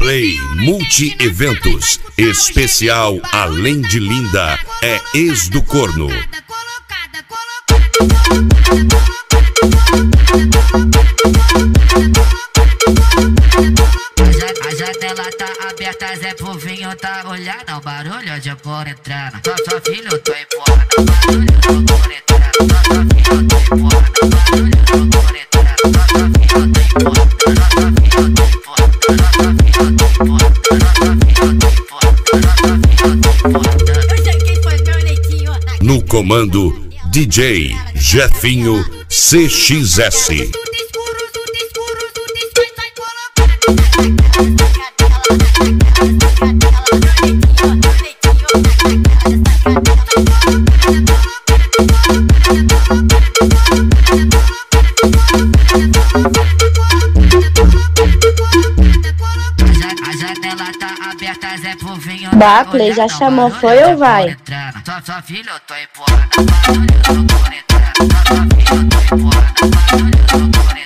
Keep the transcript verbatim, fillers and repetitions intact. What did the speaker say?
Play Multi-Eventos. Especial Além de Linda é Ex do Corno. A janela tá aberta, Zé pro vinho tá olhando. O barulho de por entrando. Só só filho, tô empurrando. O barulho de por entrando. Só só filho, tô empurrando. O barulho de por entrando. Só só filho, tô empurrando. Só só filho, tô empurrando. Só só filho, tô empurrando. Só só filho, tô empurrando. Só só filho, tô empurrando. Eu sei quem foi meu leitinho. No comando, D J Jefinho C X S. A janela tá aberta, Zé pro vinho. Barclay já chamou, foi ou vai? Só só filho, tô empurrando. O barulho de por entrando. Só só filho, tô empurrando. O barulho de por entrando.